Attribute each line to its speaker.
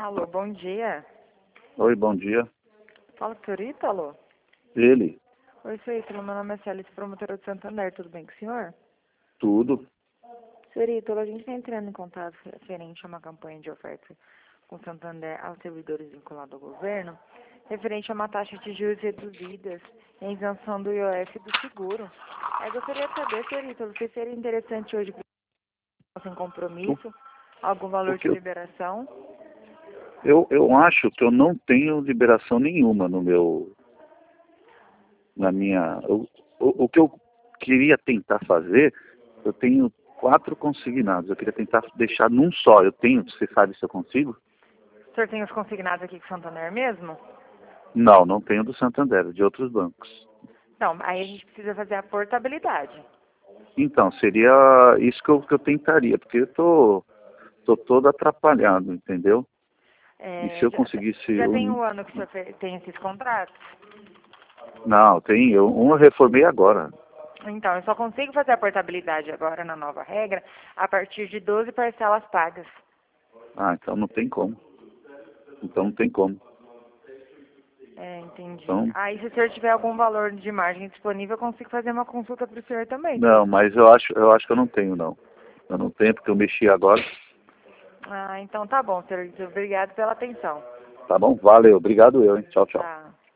Speaker 1: Alô, bom dia.
Speaker 2: Oi, bom dia.
Speaker 1: Fala com o senhor Ítalo?
Speaker 2: Ele?
Speaker 1: Oi, senhor Ítalo, meu nome é Célia, sou promotora de Santander, tudo bem com o senhor?
Speaker 2: Tudo.
Speaker 1: Senhor Ítalo, a gente está entrando em contato referente a uma campanha de oferta com Santander aos servidores vinculados ao governo, referente a uma taxa de juros reduzidas e a isenção do IOF do seguro. Eu gostaria de saber, senhor Ítalo, se seria interessante hoje, sem compromisso, algum valor
Speaker 2: Porque
Speaker 1: de liberação.
Speaker 2: eu acho que eu não tenho liberação nenhuma no meu... Na minha... O que eu queria tentar fazer, eu tenho 4 consignados. Eu queria tentar deixar num só. Eu tenho, você sabe se eu consigo?
Speaker 1: O senhor tem os consignados aqui com o Santander mesmo?
Speaker 2: Não, não tenho do Santander, de outros bancos.
Speaker 1: Não, aí a gente precisa fazer a portabilidade.
Speaker 2: Então, seria isso que eu tentaria, porque eu tô todo atrapalhado, entendeu? E se eu conseguisse
Speaker 1: Já tem um ano que o senhor tem esses contratos?
Speaker 2: Não, tem. Eu reformei agora.
Speaker 1: Então, eu só consigo fazer a portabilidade agora na nova regra a partir de 12 parcelas pagas.
Speaker 2: Ah, então não tem como. Então não tem como.
Speaker 1: Entendi.
Speaker 2: Então,
Speaker 1: Aí, se o senhor tiver algum valor de margem disponível, eu consigo fazer uma consulta para o senhor também.
Speaker 2: não, mas eu acho que eu não tenho, não. Eu não tenho porque eu mexi agora.
Speaker 1: Ah, então tá bom, senhor. Obrigado pela atenção.
Speaker 2: Tá bom? Valeu. Obrigado eu, hein? Tchau, tchau.
Speaker 1: Tá.